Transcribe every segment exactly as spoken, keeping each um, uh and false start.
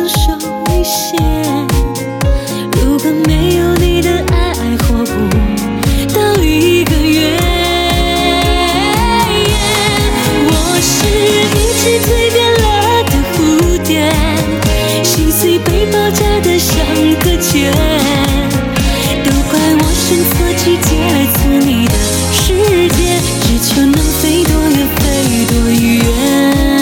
受危险。如果没有你的爱，活不到一个月。我是一只蜕变了的蝴蝶，心碎被包扎得像个茧。都怪我选错季节，来自你的世界，只求能飞多远，飞多远。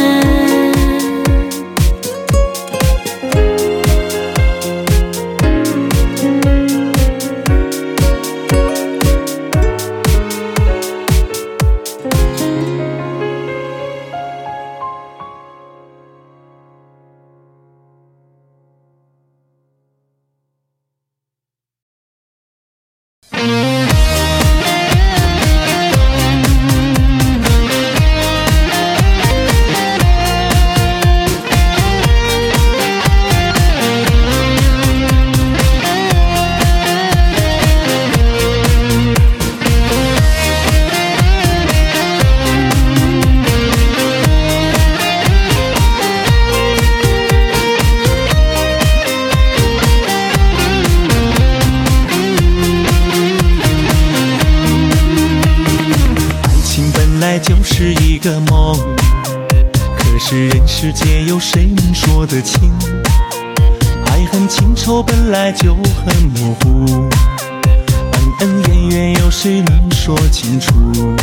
就是一个梦，可是人世间有谁能说得清？爱恨情仇本来就很模糊，恩恩怨怨有谁能说清楚？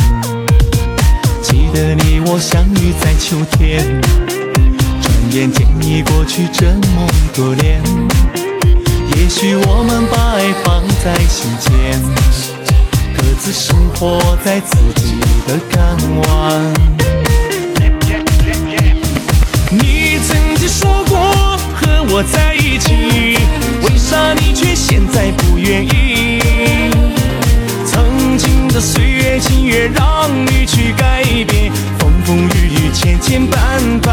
记得你我相遇在秋天，转眼间已过去这么多年。也许我们把爱放在心间，各自生活在自己的港湾。你曾经说过和我在一起，为啥你却现在不愿意？曾经的岁月情缘让你去改变，风风雨雨千千绊绊。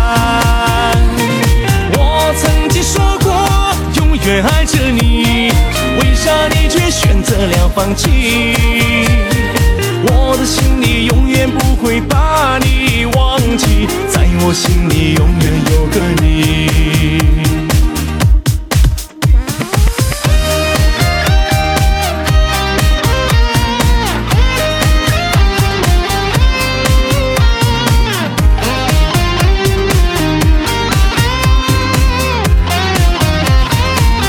我曾经说过永远爱着你，为啥你却选择了放弃？我的心里永远不会把你忘记，在我心里永远有个你。